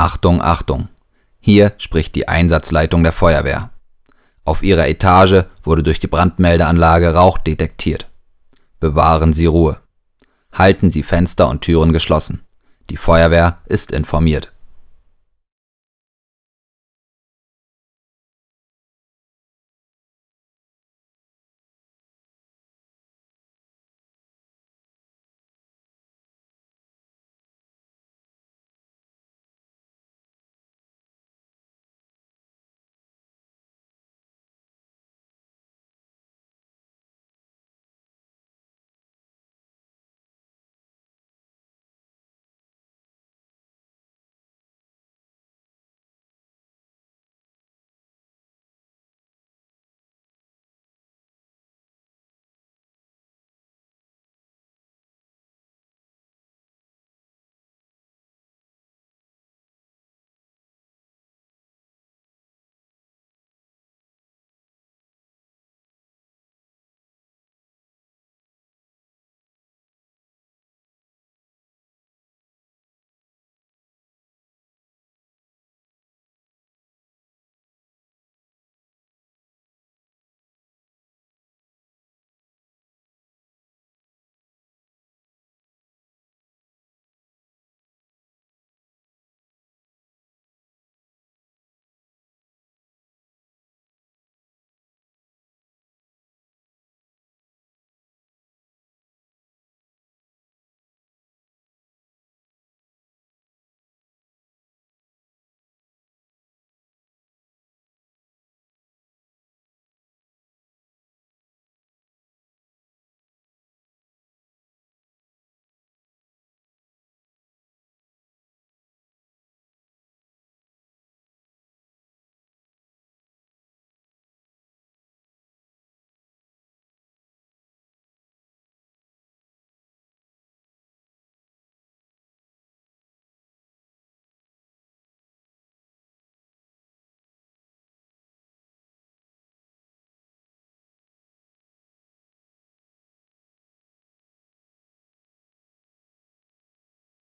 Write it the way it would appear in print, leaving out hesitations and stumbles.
Achtung, Achtung! Hier spricht die Einsatzleitung der Feuerwehr. Auf Ihrer Etage wurde durch die Brandmeldeanlage Rauch detektiert. Bewahren Sie Ruhe. Halten Sie Fenster und Türen geschlossen. Die Feuerwehr ist informiert.